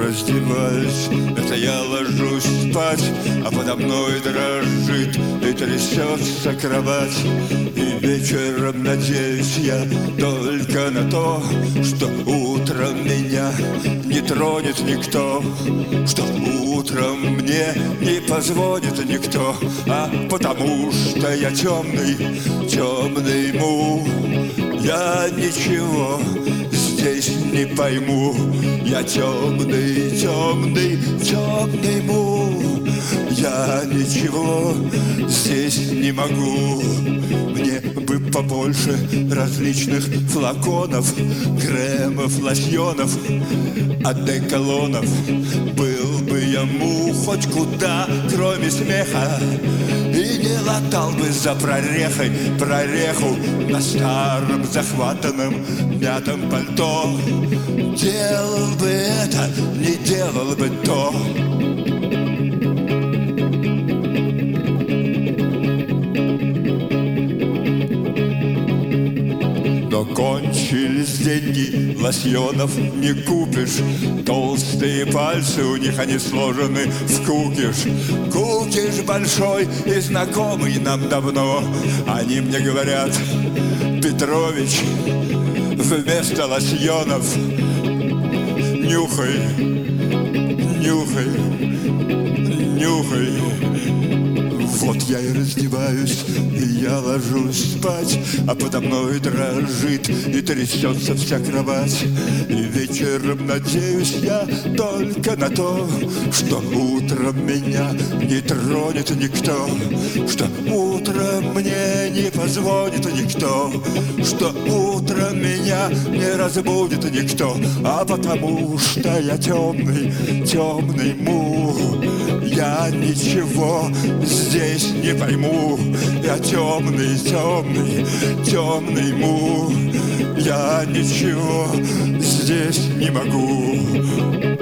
раздеваюсь, это я ложусь спать, а подо мной дрожит и трясется кровать. И вечером надеюсь я только на то, что утром меня не тронет никто, что утром мне не позвонит никто, а потому что я темный, темный му. Я ничего здесь не пойму, я темный, темный, темный му. Я ничего здесь не могу. Мне бы побольше различных флаконов, кремов, лосьонов, одеколонов. Был бы я му хоть куда, кроме смеха, и не латал бы за прорехой прореху на старом захватанном мятом пальто. Делал бы это, не делал бы то. Но кончились деньги, лосьонов не купишь. Толстые пальцы, у них они сложены в кукиш. Кукиш большой и знакомый нам давно. Они мне говорят: Петрович, вместо лосьонов нюхай, нюхай, нюхай. Вот я и раздеваюсь, и я ложусь спать, а подо мной дрожит и трясется вся кровать. И вечером надеюсь я только на то, что утром меня не тронет никто, что утром мне не позвонит никто, что утром меня не разбудит никто, а потому что я темный, темный му. Я ничего здесь не пойму, я темный, темный, темный му. Я ничего здесь не могу.